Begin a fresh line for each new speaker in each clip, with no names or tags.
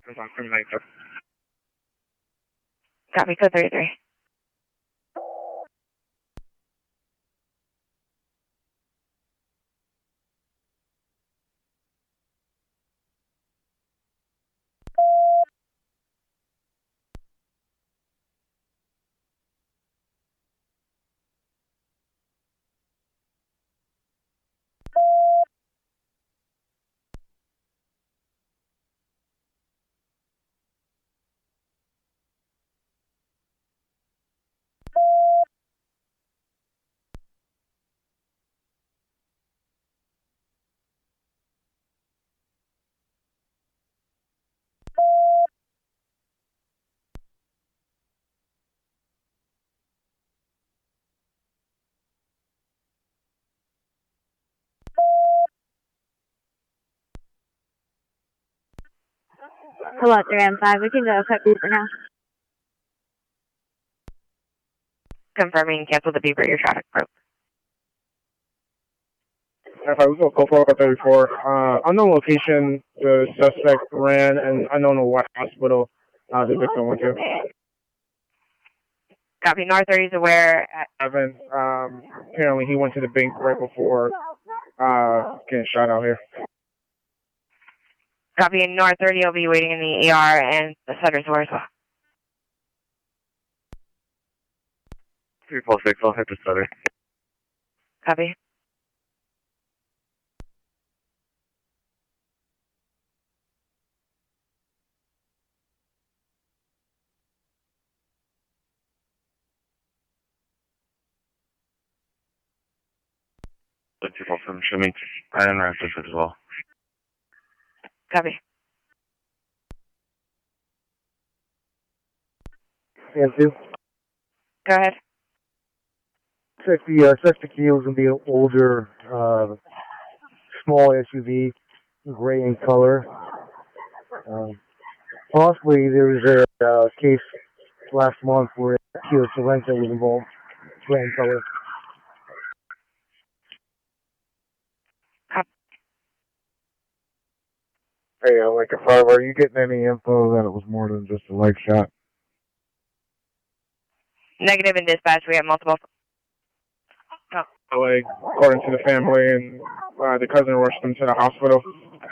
Copy, code 33.
Hello, 3M5. We can go cut beeper now.
Confirming, cancel the beeper, your traffic broke.
If I was a GoPro 34, unknown location, the suspect ran, and unknown what hospital the victim went to.
Copy, North 30 is aware.
Evan, apparently he went to the bank right before getting shot out here.
Copy, North 30 will be waiting in the ER and the Sutter's were as well.
346, I'll hit the Sutter.
Copy.
The 247, show me. I interacted as well.
Copy.
Yeah, too.
Go ahead.
Check the suspect was going to be an older, small SUV, gray in color. Possibly there was a case last month where Kia Sorento was involved, gray in color.
Hey, like a 5, are you getting any info that it was more than just a leg shot?
Negative in dispatch. We have multiple.
Like, according to the family, and the cousin rushed them to the hospital.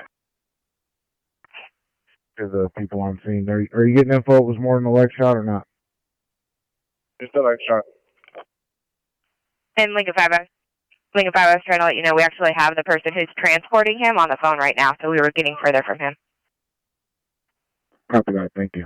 To the people on scene, are you getting info it was more than a leg shot or not? Just a leg shot.
And Lincoln 5, I was trying to let you know we actually have the person who's transporting him on the phone right now, so we were getting further from him.
Copy that, thank you.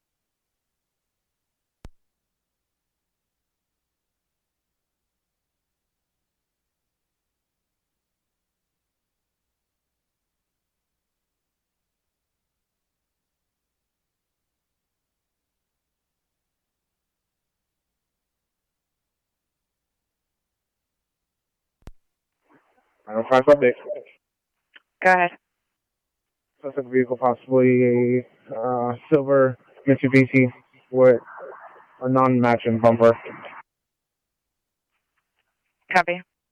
I don't find update.
Go ahead.
Suspect vehicle, possibly a silver Mitsubishi with a non-matching bumper.
Copy.